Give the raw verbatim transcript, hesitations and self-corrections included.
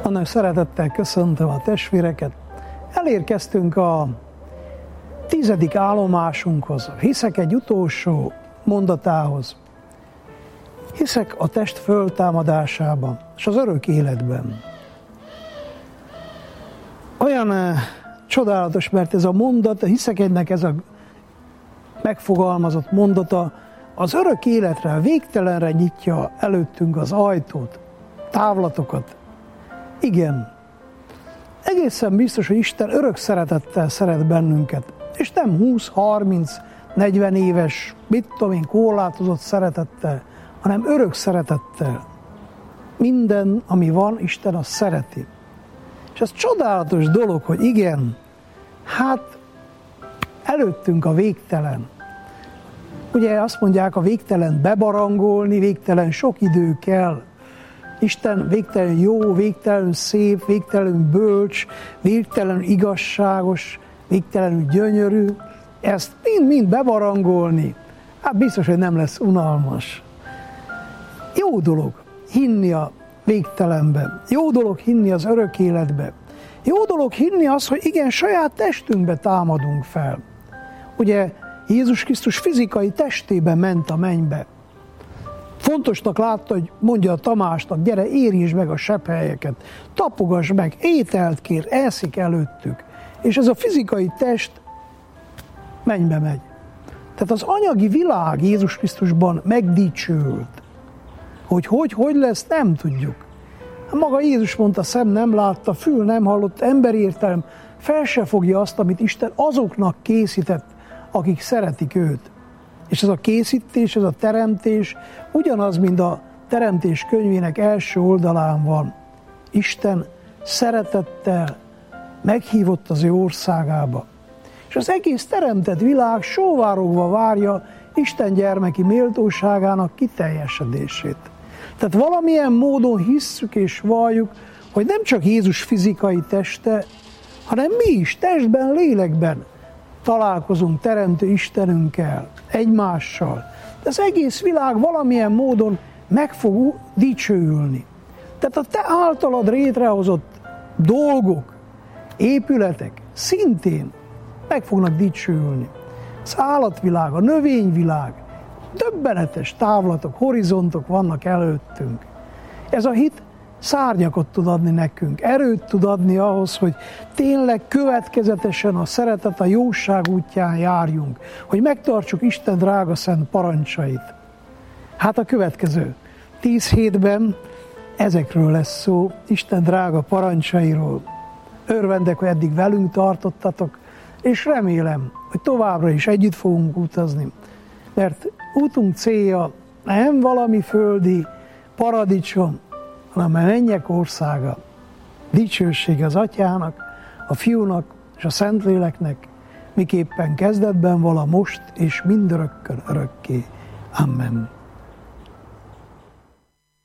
Nagyon szeretettel köszöntöm a testvéreket. Elérkeztünk a tizedik állomásunkhoz. Hiszek egy utolsó mondatához. Hiszek a test föltámadásában és az örök életben. Olyan eh, csodálatos, mert ez a mondat, hiszek egynek ez a megfogalmazott mondata az örök életre, a végtelenre nyitja előttünk az ajtót, távlatokat. Igen, egészen biztos, hogy Isten örök szeretettel szeret bennünket, és nem húsz, harminc, negyven éves, mit tudom én, korlátozott szeretettel, hanem örök szeretettel. Minden, ami van, Isten azt szereti. És ez csodálatos dolog, hogy igen, hát előttünk a végtelen. Ugye azt mondják, a végtelen bebarangolni, végtelen sok idő kell. Isten végtelen jó, végtelen szép, végtelen bölcs, végtelen igazságos, végtelenül gyönyörű. Ezt mind-mind bebarangolni, hát biztos, hogy nem lesz unalmas. Jó dolog hinni a végtelenbe. Jó dolog hinni az örök életbe. Jó dolog hinni az, hogy igen, saját testünkbe támadunk fel. Ugye Jézus Krisztus fizikai testében ment a mennybe. Fontosnak látta, hogy mondja a Tamásnak, gyere, érintsd meg a sebhelyeket, tapogass meg, ételt kér, eszik előttük. És ez a fizikai test mennybe megy. Tehát az anyagi világ Jézus Krisztusban megdicsőült. Hogy hogy, hogy lesz, nem tudjuk. Maga Jézus mondta, szem nem látta, fül nem hallott, emberi értelem fel se fogja azt, amit Isten azoknak készített, akik szeretik őt. És ez a készítés, ez a teremtés ugyanaz, mint a teremtés könyvének első oldalán van. Isten szeretettel meghívott az ő országába. És az egész teremtett világ sóvárogva várja Isten gyermeki méltóságának kiteljesedését. Tehát valamilyen módon hisszük és valljuk, hogy nem csak Jézus fizikai teste, hanem mi is testben, lélekben találkozunk teremtő Istenünkkel, egymással. De az egész világ valamilyen módon meg fog dicsőülni. Tehát a te általad létrehozott dolgok, épületek szintén meg fognak dicsőülni. Az állatvilág, a növényvilág, döbbenetes távlatok, horizontok vannak előttünk. Ez a hit szárnyakat tud adni nekünk, erőt tud adni ahhoz, hogy tényleg következetesen a szeretet, a jóság útján járjunk, hogy megtartsuk Isten drága szent parancsait. Hát a következő tíz hétben ezekről lesz szó, Isten drága parancsairól. Örvendek, hogy eddig velünk tartottatok, és remélem, hogy továbbra is együtt fogunk utazni, mert útunk célja nem valami földi paradicsom, hanem a mennyek országa. Dicsőség az Atyának, a Fiúnak és a Szentléleknek, miképpen kezdetben vala most és mindörökkön örökké. Amen.